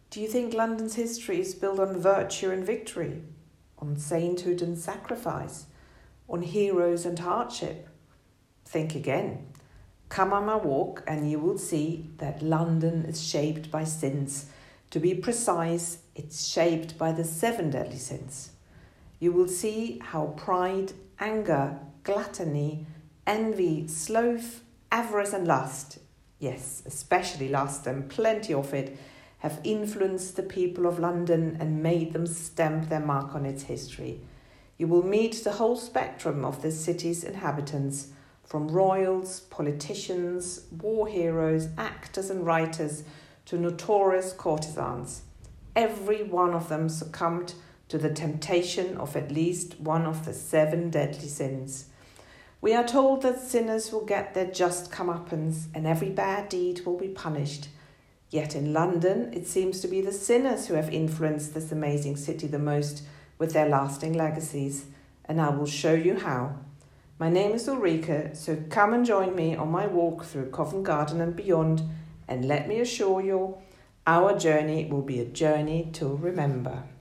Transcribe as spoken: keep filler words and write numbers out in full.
Do you think London's history is built on virtue and victory, on sainthood and sacrifice, on heroes and hardship? Think again. Come on my walk and you will see that London is shaped by sins. To be precise, it's shaped by the seven deadly sins. You will see how pride, anger, gluttony, envy, sloth, avarice and lust, yes, especially lust and plenty of it, have influenced the people of London and made them stamp their mark on its history. You will meet the whole spectrum of the city's inhabitants, from royals, politicians, war heroes, actors and writers, to notorious courtesans. Every one of them succumbed to the temptation of at least one of the seven deadly sins. We are told that sinners will get their just comeuppance and every bad deed will be punished. Yet in London, it seems to be the sinners who have influenced this amazing city the most with their lasting legacies, and I will show you how. My name is Ulrike, so come and join me on my walk through Covent Garden and beyond, and let me assure you, our journey will be a journey to remember.